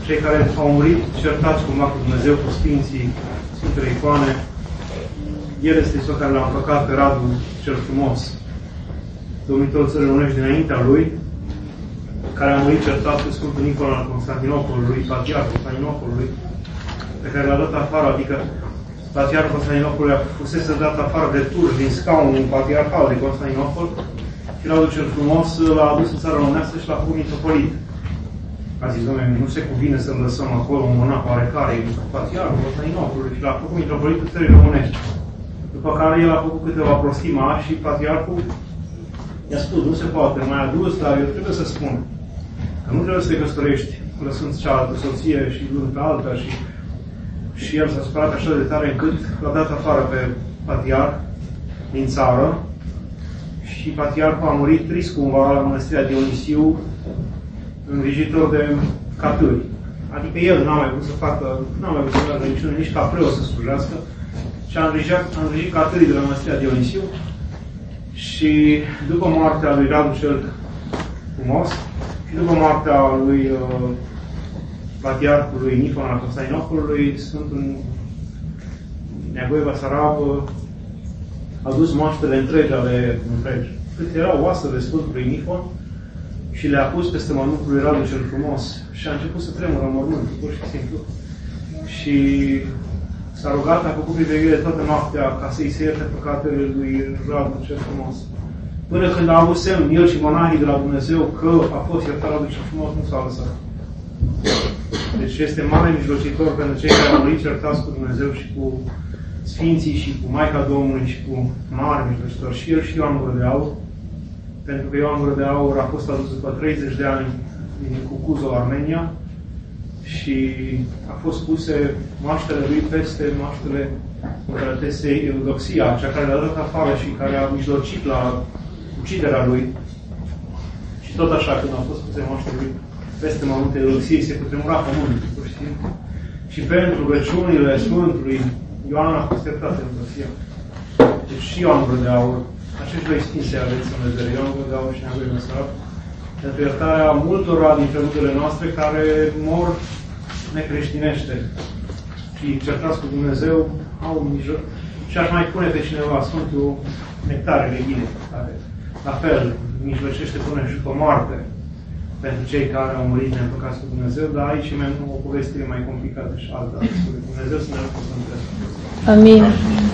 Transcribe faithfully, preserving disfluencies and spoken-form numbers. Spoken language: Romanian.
cei care au murit certați cumva cu Dumnezeu, cu Sfinții, Sfintele Icoane. El este Iisus care l-a împăcat pe Radu cel frumos, domnitorul țării românești dinaintea lui, care a murit certat cu Sfântul Nicola al Constantinopolului, patriarhul Constantinopolului, pe care l-a dat afară, adică patriarhul Constantinopolului a fusese dat afară de turci din scaunul patriarhal de Constantinopol și Radu cel frumos l-a adus în țara românească și l-a făcut mitropolit. A zis, domnule, nu se cuvine să-l lăsăm acolo un monah oarecare, patriarhul Constantinopolului, și l-a făcut mitropolitul țării românești. După care el a făcut câteva prostii mari și patriarhul i-a spus, nu se poate, mai adus, dar eu trebuie să spun că nu trebuie să te căsătorești lăsând cealaltă soție și luând pe alta și, și el s-a supărat așa de tare încât l-a dat afară pe patriarh din țară și patriarhul a murit trist cumva la mănăstirea Dionisiu, îngrijitor de catâri. Adică el n-a mai vrut să facă, n-a mai vrut să facă niciunul, nici ca preot să slujească, și a îngrijit, a îngrijit catârii de la mănăstirea Dionisiu. Și după moartea lui Radu cel frumos și după moartea lui uh, patriarhului Nicola al Constantinopolului, Sfântul Neagoe Basarab a dus moaștele întregi ale întregi. Cât erau oasele Sfântului Nicol și le-a pus peste mormântul lui Radu cel frumos și a început să tremură mormântul, pur și simplu. Și s-a rugat, a făcut priveghire toată noaptea ca să-i se ierte păcatele lui Radu cel frumos. Până când a avut semn, el și monahii de la Dumnezeu, că a fost iertat Radu cel frumos, nu s-a lăsat. Deci este mare mijlocitor pentru cei care au murit certați cu Dumnezeu și cu Sfinții și cu Maica Domnului și cu mare mijlocitor. Și el și Ioan Gură de Aur, pentru că Ioan Gură de Aur a fost adus după treizeci de ani din Cucuzul, Armenia, și a fost puse moaștele lui peste moaștele împărătesei Eudoxia, cea care l-a dat afară și care a mijlocit la uciderea lui. Și tot așa, când au fost puse moaștele lui peste mormântul Eudoxiei, se cutremura pământul, pur și simplu. Și pentru rugăciunile Sfântului Ioan a fost iertat Eudoxia. Deci și Ioan Gură de Aur, acești doi sfinți aveți în vedere, Ioan Gură de Aur și Neagoe Basarab, pentru iertarea multora dintre rudele noastre care mor necreștinește și certați cu Dumnezeu, au mijloc. Și aș mai pune pe cineva Sfântul Nectare Leghine, care la fel mijlocește până și pe moarte pentru cei care au murit neîmpăcați cu Dumnezeu, dar aici e o poveste mai complicată și alta. Dumnezeu să ne răspundă. Amin.